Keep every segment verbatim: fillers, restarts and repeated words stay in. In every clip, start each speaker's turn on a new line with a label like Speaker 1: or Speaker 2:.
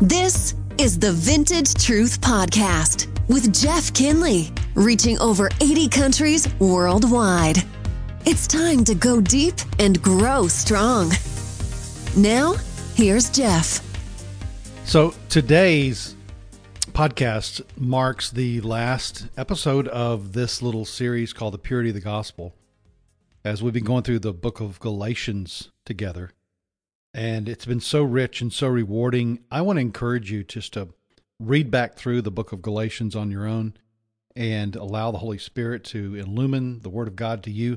Speaker 1: This is the Vintage Truth Podcast with Jeff Kinley, reaching over eighty countries worldwide. It's time to go deep and grow strong. Now, here's Jeff.
Speaker 2: So today's podcast marks the last episode of this little series called The Purity of the Gospel, as we've been going through the book of Galatians together. And it's been so rich and so rewarding. I want to encourage you just to read back through the book of Galatians on your own and allow the Holy Spirit to illumine the Word of God to you.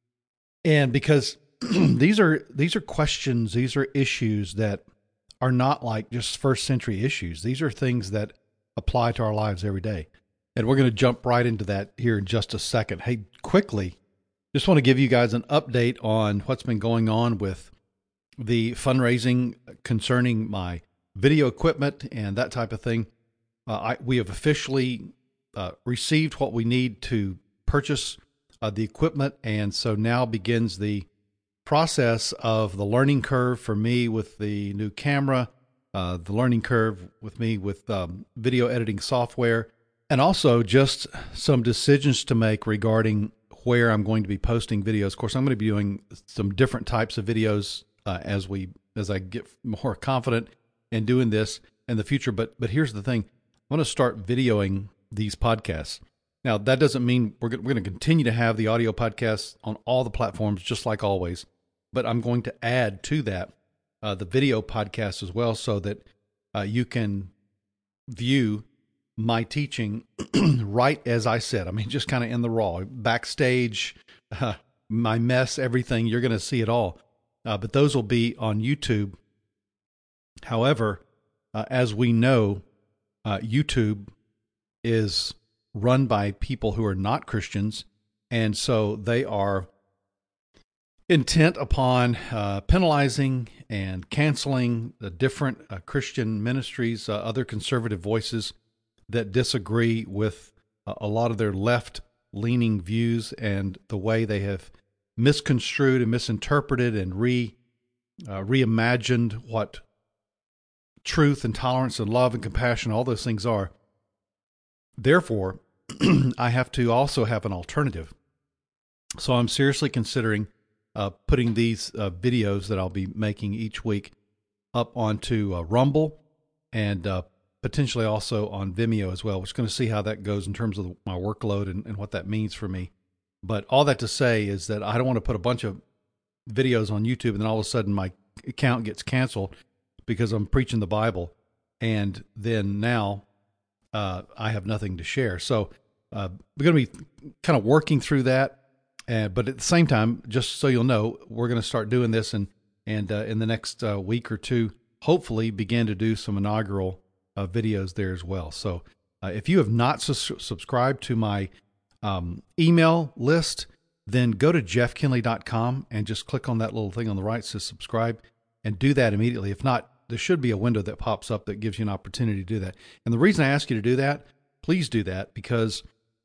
Speaker 2: And because these are these are questions, these are issues that are not like just first century issues. These are things that apply to our lives every day. And we're going to jump right into that here in just a second. Hey, quickly, just want to give you guys an update on what's been going on with the fundraising concerning my video equipment and that type of thing. Uh, I, we have officially uh, received what we need to purchase uh, the equipment, and so now begins the process of the learning curve for me with the new camera, uh, the learning curve with me with um, video editing software, and also just some decisions to make regarding where I'm going to be posting videos. Of course, I'm going to be doing some different types of videos uh, as we as I get more confident in doing this in the future. But but here's the thing: I want to start videoing these podcasts. Now, that doesn't mean we're we're going to continue to have the audio podcasts on all the platforms, just like always. But I'm going to add to that uh, the video podcast as well, so that uh, you can view my teaching right as I said. I mean, just kind of in the raw, backstage, uh, my mess, everything. You're going to see it all. Uh, but those will be on YouTube. However, uh, as we know, uh, YouTube is run by people who are not Christians, and so they are intent upon uh, penalizing and canceling the different uh, Christian ministries, uh, other conservative voices that disagree with uh, a lot of their left-leaning views and the way they have misconstrued and misinterpreted and re uh, reimagined what truth and tolerance and love and compassion, all those things are. Therefore, I have to also have an alternative. So I'm seriously considering uh, putting these uh, videos that I'll be making each week up onto uh, Rumble and uh, potentially also on Vimeo as well. We're just going to see how that goes in terms of my workload and, and what that means for me. But all that to say is that I don't want to put a bunch of videos on YouTube and then all of a sudden my account gets canceled because I'm preaching the Bible, and then now uh, I have nothing to share. So uh, we're going to be kind of working through that, uh, but at the same time, just so you'll know, we're going to start doing this, and and uh, in the next uh, week or two, hopefully begin to do some inaugural uh, videos there as well. So uh, if you have not su- subscribed to my um, email list, then go to jeff kinley dot com and just click on that little thing on the right that says subscribe, and do that immediately. If not, there should be a window that pops up that gives you an opportunity to do that. And the reason I ask you to do that, please do that, because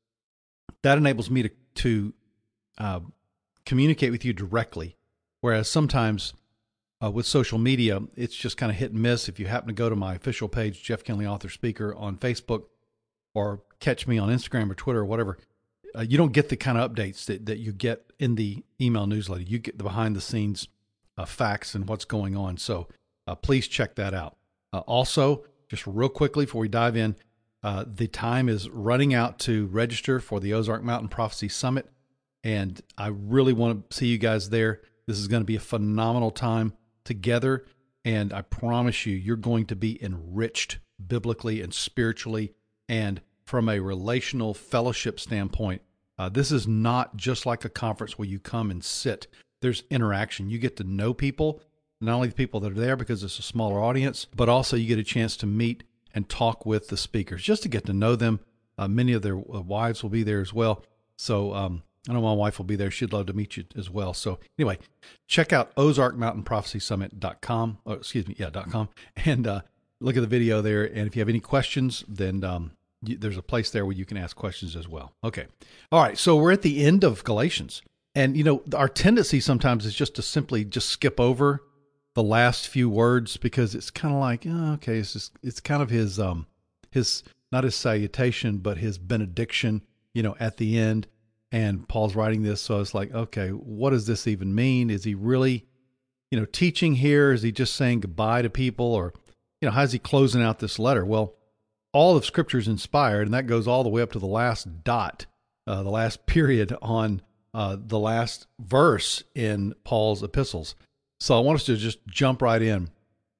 Speaker 2: that enables me to, to uh, communicate with you directly. Whereas sometimes uh, with social media, it's just kind of hit and miss. If you happen to go to my official page, Jeff Kinley Author Speaker on Facebook, or catch me on Instagram or Twitter or whatever, uh, you don't get the kind of updates that, that you get in the email newsletter. You get the behind the scenes uh, facts and what's going on. So Uh, please check that out. Uh, also, just real quickly before we dive in, uh, the time is running out to register for the Ozark Mountain Prophecy Summit, and I really want to see you guys there. This is going to be a phenomenal time together, and I promise you, you're going to be enriched biblically and spiritually, and from a relational fellowship standpoint. Uh, this is not just like a conference where you come and sit. There's interaction. You get to know people, not only the people that are there because it's a smaller audience, but also you get a chance to meet and talk with the speakers, just to get to know them. Uh, many of their uh, wives will be there as well. So um, I know my wife will be there. She'd love to meet you as well. So anyway, check out ozark mountain prophecy summit dot com. Oh, excuse me, yeah, .com. And uh, look at the video there. And if you have any questions, then um, you, there's a place there where you can ask questions as well. Okay. All right. So we're at the end of Galatians. And, you know, our tendency sometimes is just to simply just skip over the last few words because it's kind of like, oh, okay, it's just, it's kind of his, um, his, not his salutation, but his benediction, you know, at the end. And Paul's writing this. So it's like, okay, what does this even mean? Is he really, you know, teaching here? Is he just saying goodbye to people? Or, you know, how's he closing out this letter? Well, all of Scripture is inspired, and that goes all the way up to the last dot, uh, the last period on uh, the last verse in Paul's epistles. So I want us to just jump right in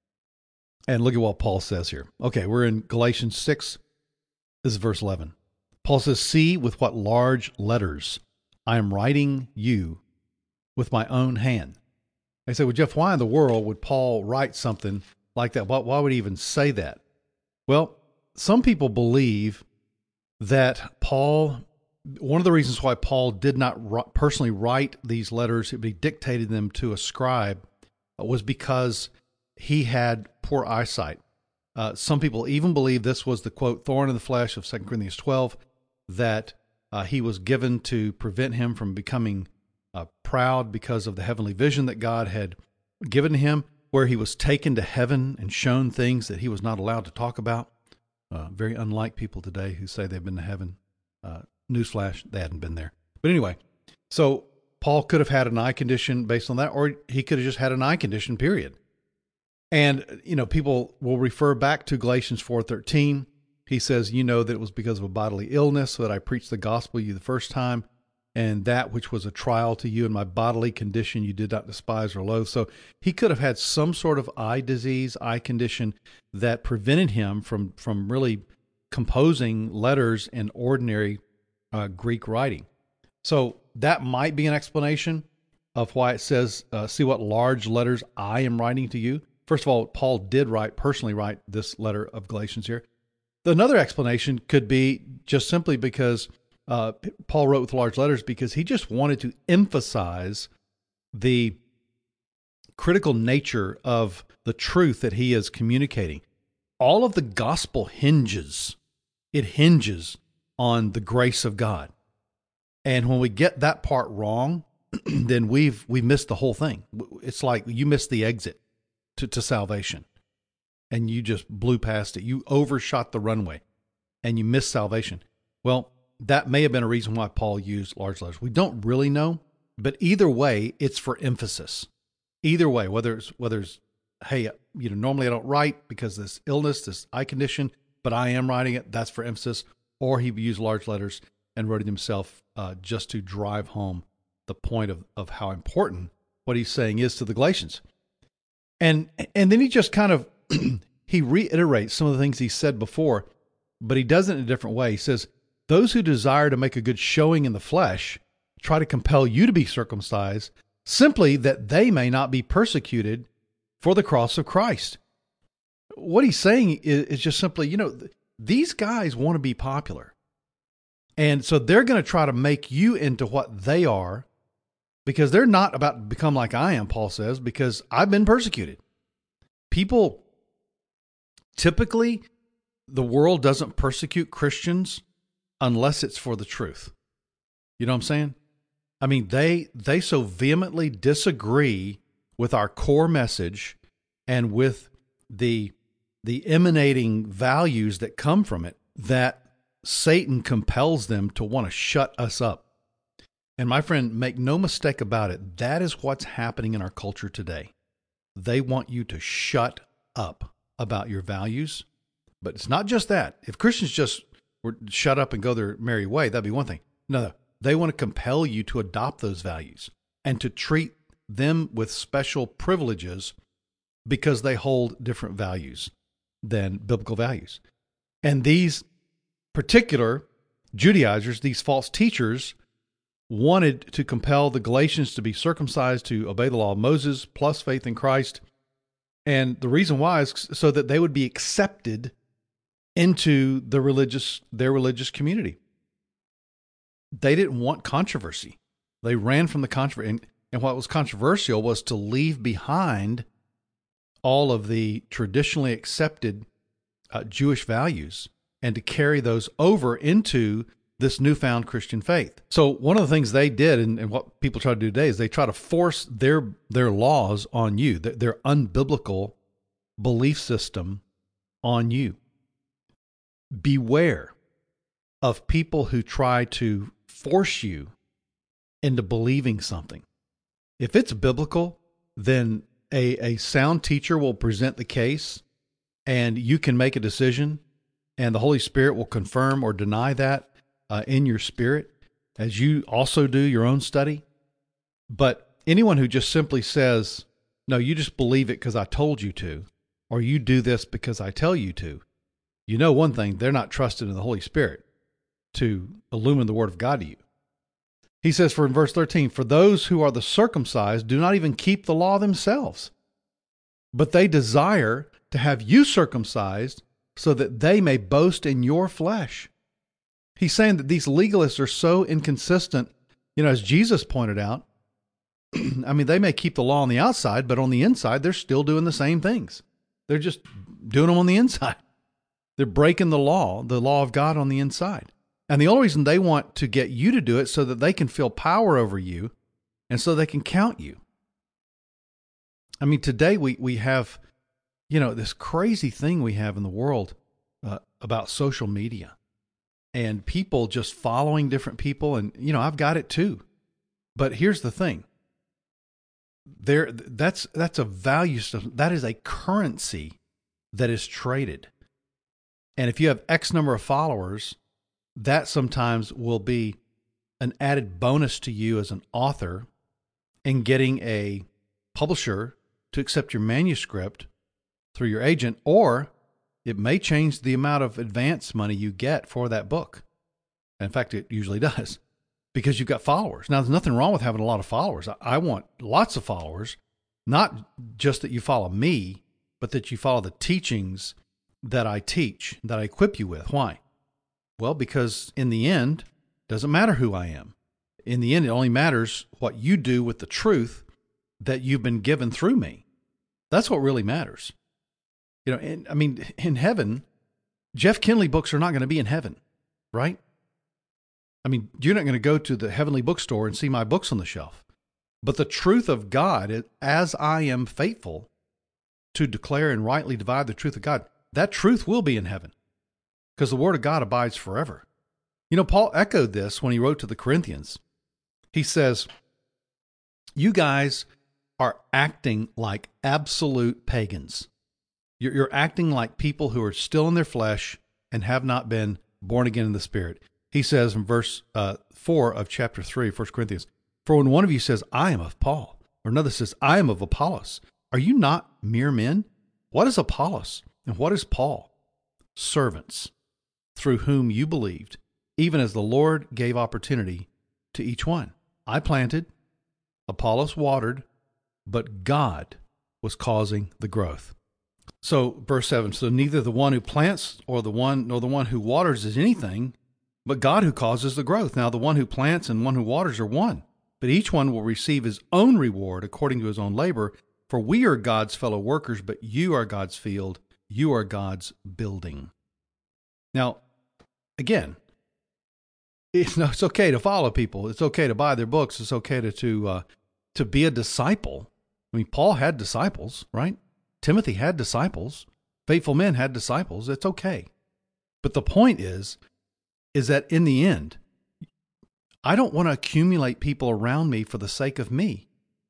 Speaker 2: and look at what Paul says here. Okay, we're in Galatians six. This is verse eleven. Paul says, "See with what large letters I am writing you with my own hand." I say, well, Jeff, why in the world would Paul write something like that? Why, why would he even say that? Well, some people believe that Paul, one of the reasons why Paul did not personally write these letters, he dictated them to a scribe, was because he had poor eyesight. Uh, some people even believe this was the, quote, thorn in the flesh of Second Corinthians twelve, that uh, he was given to prevent him from becoming uh, proud because of the heavenly vision that God had given him, where he was taken to heaven and shown things that he was not allowed to talk about. Uh, very unlike people today who say they've been to heaven. Uh, newsflash, they hadn't been there. But anyway, so Paul could have had an eye condition based on that, or he could have just had an eye condition, period. And, you know, people will refer back to Galatians four thirteen. He says, you know that it was because of a bodily illness so that I preached the gospel to you the first time, and that which was a trial to you in my bodily condition you did not despise or loathe. So he could have had some sort of eye disease, eye condition that prevented him from, from really composing letters in ordinary uh, Greek writing. So that might be an explanation of why it says, uh, see what large letters I am writing to you. First of all, Paul did write, personally write this letter of Galatians here. Another explanation could be just simply because uh, Paul wrote with large letters because he just wanted to emphasize the critical nature of the truth that he is communicating. All of the gospel hinges, it hinges on the grace of God. And when we get that part wrong, then we've we missed the whole thing. It's like you missed the exit to, to salvation. And you just blew past it. You overshot the runway and you missed salvation. Well, that may have been a reason why Paul used large letters. We don't really know, but either way, it's for emphasis. Either way, whether it's, whether it's, hey, you know, normally I don't write because of this illness, this eye condition, but I am writing it, that's for emphasis. Or he used large letters and wrote it himself uh, just to drive home the point of, of how important what he's saying is to the Galatians. And, and then he just kind of, he reiterates some of the things he said before, but he does it in a different way. He says, those who desire to make a good showing in the flesh try to compel you to be circumcised simply that they may not be persecuted for the cross of Christ. What he's saying is, is just simply, you know, these guys want to be popular. And so they're going to try to make you into what they are because they're not about to become like I am, Paul says, because I've been persecuted. People, typically, the world doesn't persecute Christians unless it's for the truth. You know what I'm saying? I mean, they they so vehemently disagree with our core message and with the the emanating values that come from it that Satan compels them to want to shut us up. And my friend, make no mistake about it, that is what's happening in our culture today. They want you to shut up about your values. But it's not just that. If Christians just were shut up and go their merry way, that'd be one thing. No, no, they want to compel you to adopt those values and to treat them with special privileges because they hold different values than biblical values. And these particular Judaizers, these false teachers, wanted to compel the Galatians to be circumcised, to obey the law of Moses, plus faith in Christ. And the reason why is so that they would be accepted into the religious, their religious community. They didn't want controversy. They ran from the controversy. And, and what was controversial was to leave behind all of the traditionally accepted uh, Jewish values and to carry those over into this newfound Christian faith. So one of the things they did, and, and what people try to do today, is they try to force their their laws on you, their, their unbiblical belief system on you. Beware of people who try to force you into believing something. If it's biblical, then a, a sound teacher will present the case and you can make a decision, and the Holy Spirit will confirm or deny that uh, in your spirit as you also do your own study. But anyone who just simply says, no, you just believe it because I told you to, or you do this because I tell you to, you know one thing, they're not trusted in the Holy Spirit to illumine the Word of God to you. He says, for in verse thirteen, for those who are the circumcised do not even keep the law themselves, but they desire to have you circumcised so that they may boast in your flesh. He's saying that these legalists are so inconsistent, you know, as Jesus pointed out. I mean, they may keep the law on the outside, but on the inside, they're still doing the same things. They're just doing them on the inside. They're breaking the law, the law of God on the inside. And the only reason they want to get you to do it so that they can feel power over you and so they can count you. I mean, today we, we have, you know, this crazy thing we have in the world uh, about social media and people just following different people. And, you know, I've got it too. But here's the thing. There, that's, that's a value system. That is a currency that is traded. And if you have X number of followers, that sometimes will be an added bonus to you as an author in getting a publisher to accept your manuscript through your agent, or it may change the amount of advance money you get for that book. In fact, it usually does, because you've got followers. Now, there's nothing wrong with having a lot of followers. I want lots of followers, not just that you follow me, but that you follow the teachings that I teach, that I equip you with. Why? Well, because in the end, it doesn't matter who I am. In the end, it only matters what you do with the truth that you've been given through me. That's what really matters. You know, and, I mean, in heaven, Jeff Kinley books are not going to be in heaven, right? I mean, you're not going to go to the heavenly bookstore and see my books on the shelf. But the truth of God, as I am faithful to declare and rightly divide the truth of God, that truth will be in heaven because the Word of God abides forever. You know, Paul echoed this when he wrote to the Corinthians. He says, you guys are acting like absolute pagans. You're, you're acting like people who are still in their flesh and have not been born again in the Spirit. He says in verse uh, four of chapter three, First Corinthians, for when one of you says, I am of Paul, or another says, I am of Apollos, are you not mere men? What is Apollos and what is Paul? Servants, through whom you believed, even as the Lord gave opportunity to each one. I planted, Apollos watered, but God was causing the growth. So verse seven, so neither the one who plants or the one nor the one who waters is anything, but God who causes the growth. Now the one who plants and one who waters are one, but each one will receive his own reward according to his own labor. For we are God's fellow workers, but you are God's field. You are God's building. Now, again, it's, no, it's okay to follow people. It's okay to buy their books. It's okay to to, uh, to be a disciple. I mean, Paul had disciples, right? Timothy had disciples. Faithful men had disciples. It's okay. But the point is, is that in the end, I don't want to accumulate people around me for the sake of me,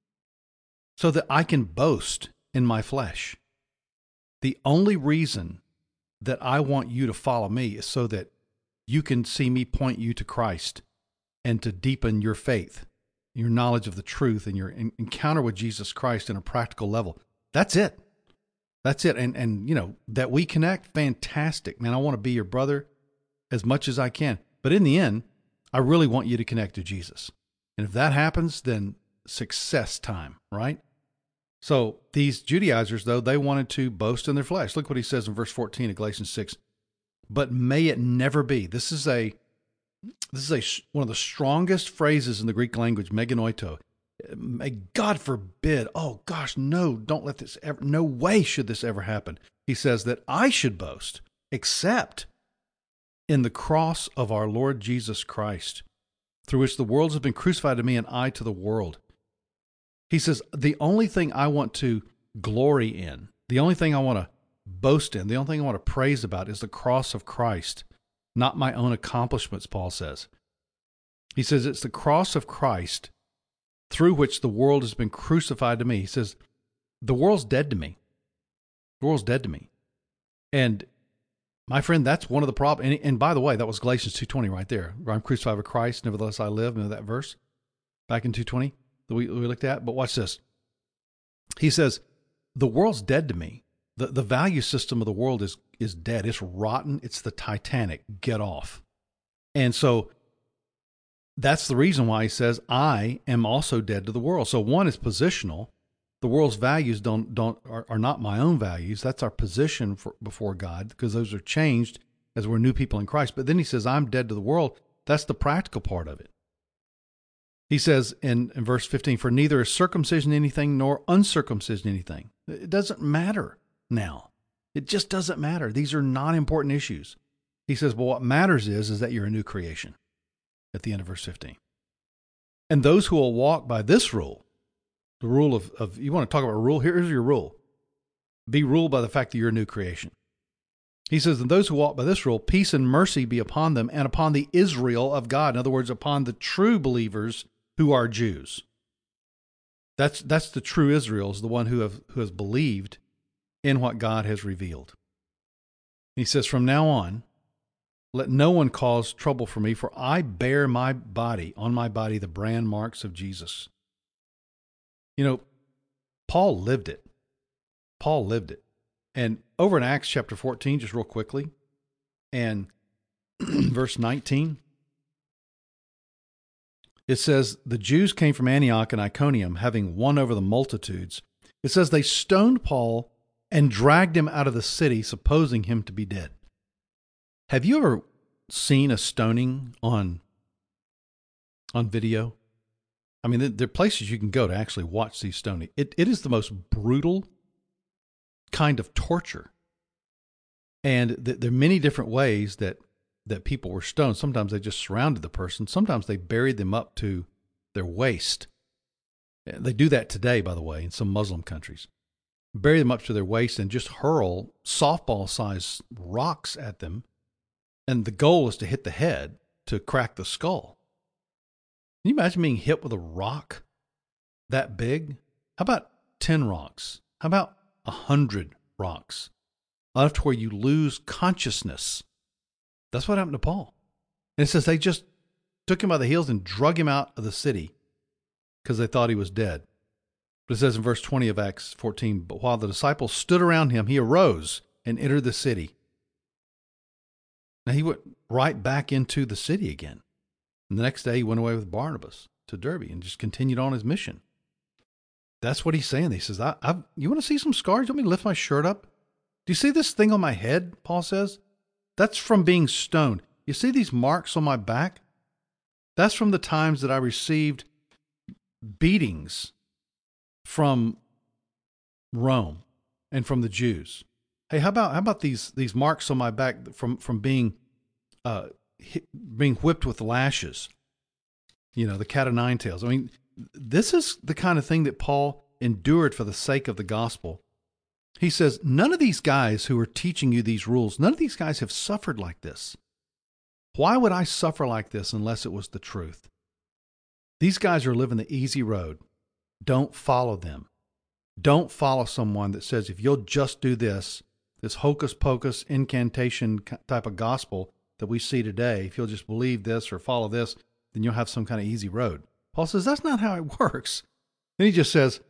Speaker 2: so that I can boast in my flesh. The only reason that I want you to follow me is so that you can see me point you to Christ and to deepen your faith, your knowledge of the truth, and your encounter with Jesus Christ in a practical level. That's it. That's it. And, and you know, that we connect, fantastic. Man, I want to be your brother as much as I can. But in the end, I really want you to connect to Jesus. And if that happens, then success time, right? So these Judaizers, though, they wanted to boast in their flesh. Look what he says in verse fourteen of Galatians six. But may it never be. This is a this is a one of the strongest phrases in the Greek language, meganoito. May God forbid. Oh gosh, no, don't let this ever, no way should this ever happen. He says that I should boast, except in the cross of our Lord Jesus Christ, through which the world has been crucified to me and I to the world. He says, the only thing I want to glory in, the only thing I want to boast in, the only thing I want to praise about is the cross of Christ, not my own accomplishments, Paul says. He says, it's the cross of Christ through which the world has been crucified to me. He says, the world's dead to me. The world's dead to me. And my friend, that's one of the problems. And, and by the way, that was Galatians two twenty right there. I'm crucified with Christ, nevertheless I live. Remember that verse back in two twenty that we, we looked at? But watch this. He says, the world's dead to me. The, the value system of the world is, is dead. It's rotten. It's the Titanic. Get off. And so that's the reason why he says, I am also dead to the world. So one is positional. The world's values don't don't are, are not my own values. That's our position for, before God, because those are changed as we're new people in Christ. But then he says, I'm dead to the world. That's the practical part of it. He says in, in verse fifteen, for neither is circumcision anything nor uncircumcision anything. It doesn't matter now. It just doesn't matter. These are not important issues. He says, but what matters is, is that you're a new creation at the end of verse fifteen. And those who will walk by this rule, the rule of, of, you want to talk about a rule? Here's your rule. Be ruled by the fact that you're a new creation. He says, and those who walk by this rule, peace and mercy be upon them and upon the Israel of God. In other words, upon the true believers who are Jews. That's, that's the true Israel, is the one who have, who has believed in what God has revealed. He says, from now on, let no one cause trouble for me, for I bear my body, on my body, the brand marks of Jesus. You know, Paul lived it. Paul lived it. And over in Acts chapter fourteen, just real quickly, and verse nineteen, it says, the Jews came from Antioch and Iconium, having won over the multitudes. It says they stoned Paul and dragged him out of the city, supposing him to be dead. Have you ever seen a stoning on, on video? I mean, there are places you can go to actually watch these stoning. It, it is the most brutal kind of torture. And th- there are many different ways that, that people were stoned. Sometimes they just surrounded the person. Sometimes they buried them up to their waist. They do that today, by the way, in some Muslim countries. Bury them up to their waist and just hurl softball-sized rocks at them. And the goal is to hit the head to crack the skull. Can you imagine being hit with a rock that big? How about ten rocks? How about a hundred rocks? Enough to where you lose consciousness. That's what happened to Paul. And it says they just took him by the heels and drug him out of the city because they thought he was dead. But it says in verse twenty of Acts fourteen, but while the disciples stood around him, he arose and entered the city. Now he went right back into the city again. And the next day he went away with Barnabas to Derbe and just continued on his mission. That's what he's saying. He says, I, I, you want to see some scars? You want me to lift my shirt up? Do you see this thing on my head? Paul says, that's from being stoned. You see these marks on my back? That's from the times that I received beatings from Rome and from the Jews. Hey, how about, how about these, these marks on my back from, from being, uh, being whipped with lashes, you know, the cat o' nine tails. I mean, this is the kind of thing that Paul endured for the sake of the gospel. He says, none of these guys who are teaching you these rules, none of these guys have suffered like this. Why would I suffer like this unless it was the truth? These guys are living the easy road. Don't follow them. Don't follow someone that says, if you'll just do this, this hocus pocus incantation type of gospel that we see today, if you'll just believe this or follow this, then you'll have some kind of easy road. Paul says, that's not how it works. Then he just says,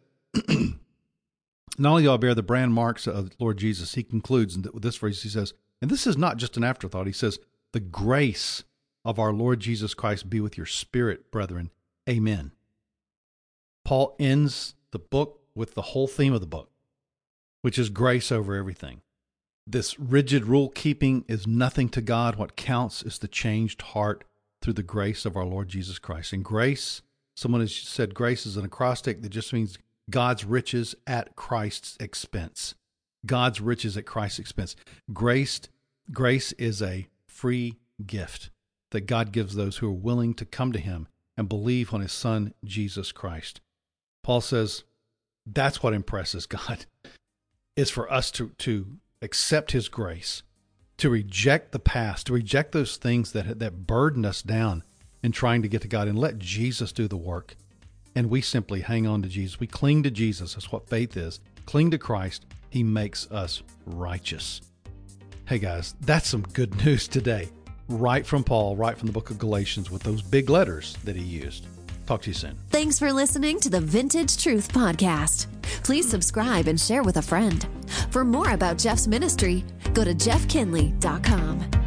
Speaker 2: not only do I bear the brand marks of Lord Jesus, he concludes with this phrase, he says, and this is not just an afterthought, he says, the grace of our Lord Jesus Christ be with your spirit, brethren. Amen. Paul ends the book with the whole theme of the book, which is grace over everything. This rigid rule keeping is nothing to God. What counts is the changed heart through the grace of our Lord Jesus Christ. And grace, someone has said grace is an acrostic that just means God's riches at Christ's expense. God's riches at Christ's expense. Grace, grace is a free gift that God gives those who are willing to come to him and believe on his Son, Jesus Christ. Paul says that's what impresses God, is for us to, to accept his grace, to reject the past, to reject those things that, that burden us down in trying to get to God, and let Jesus do the work. And we simply hang on to Jesus. We cling to Jesus. That's what faith is. Cling to Christ. He makes us righteous. Hey guys, that's some good news today. Right from Paul, right from the book of Galatians with those big letters that he used. Talk to you soon.
Speaker 1: Thanks for listening to the Vintage Truth Podcast. Please subscribe and share with a friend. For more about Jeff's ministry, go to jeff kinley dot com.